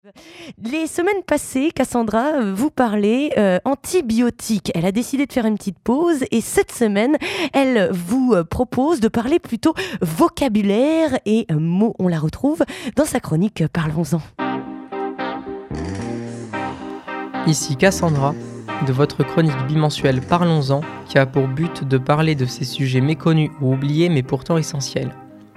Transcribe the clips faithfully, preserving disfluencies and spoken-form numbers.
Les semaines passées, Cassandra vous parlait euh, antibiotiques. Elle a décidé de faire une petite pause et cette semaine, elle vous propose de parler plutôt vocabulaire et mots. On la retrouve dans sa chronique Parlons-en. Ici Cassandra, de votre chronique bimensuelle Parlons-en, qui a pour but de parler de ces sujets méconnus ou oubliés mais pourtant essentiels.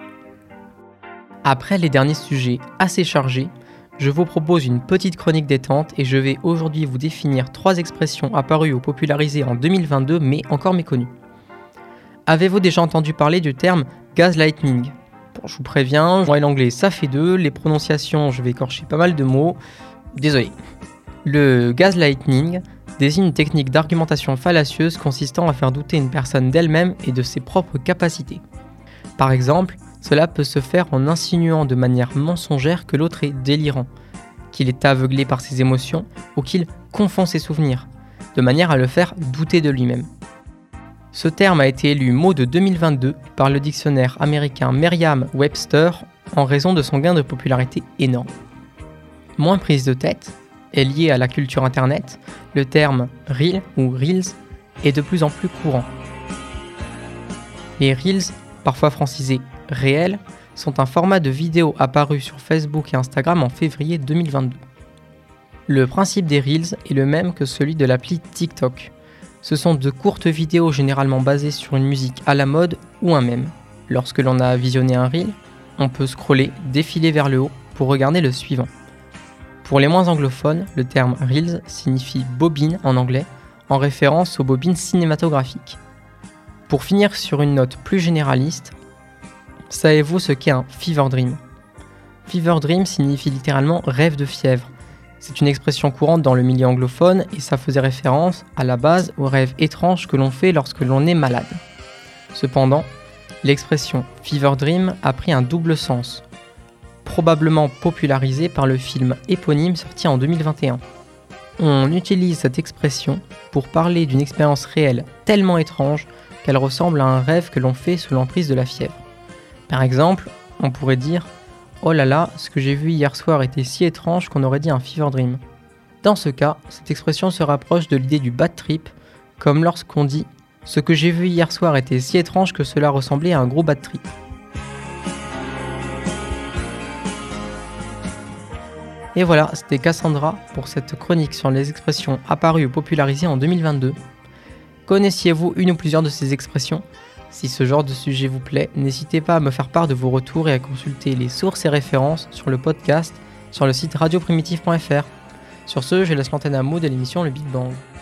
Après les derniers sujets assez chargés, je vous propose une petite chronique détente et je vais aujourd'hui vous définir trois expressions apparues ou popularisées en deux mille vingt-deux mais encore méconnues. Avez-vous déjà entendu parler du terme gaslighting ? Bon, je vous préviens, moi et l'anglais ça fait deux, les prononciations je vais écorcher pas mal de mots, désolé. Le gaslighting désigne une technique d'argumentation fallacieuse consistant à faire douter une personne d'elle-même et de ses propres capacités. Par exemple, cela peut se faire en insinuant de manière mensongère que l'autre est délirant, qu'il est aveuglé par ses émotions ou qu'il confond ses souvenirs, de manière à le faire douter de lui-même. Ce terme a été élu mot de deux mille vingt-deux par le dictionnaire américain Merriam-Webster en raison de son gain de popularité énorme. Moins prise de tête, est lié à la culture internet, le terme Reel ou Reels est de plus en plus courant. Les Reels, parfois francisés réels, sont un format de vidéo apparu sur Facebook et Instagram en février deux mille vingt-deux. Le principe des Reels est le même que celui de l'appli TikTok. Ce sont de courtes vidéos généralement basées sur une musique à la mode ou un mème. Lorsque l'on a visionné un Reel, on peut scroller, défiler vers le haut pour regarder le suivant. Pour les moins anglophones, le terme Reels signifie bobine en anglais, en référence aux bobines cinématographiques. Pour finir sur une note plus généraliste, savez-vous ce qu'est un fever dream ? Fever dream signifie littéralement rêve de fièvre. C'est une expression courante dans le milieu anglophone et ça faisait référence à la base aux rêves étranges que l'on fait lorsque l'on est malade. Cependant, l'expression fever dream a pris un double sens, probablement popularisé par le film éponyme sorti en deux mille vingt et un. On utilise cette expression pour parler d'une expérience réelle tellement étrange qu'elle ressemble à un rêve que l'on fait sous l'emprise de la fièvre. Par exemple, on pourrait dire « Oh là là, ce que j'ai vu hier soir était si étrange qu'on aurait dit un fever dream ». Dans ce cas, cette expression se rapproche de l'idée du bad trip, comme lorsqu'on dit « Ce que j'ai vu hier soir était si étrange que cela ressemblait à un gros bad trip ». Et voilà, c'était Cassandra pour cette chronique sur les expressions apparues ou popularisées en deux mille vingt-deux. Connaissiez-vous une ou plusieurs de ces expressions ? Si ce genre de sujet vous plaît, n'hésitez pas à me faire part de vos retours et à consulter les sources et références sur le podcast sur le site radio primitive point f r. Sur ce, je laisse l'antenne à Maud de l'émission Le Big Bang.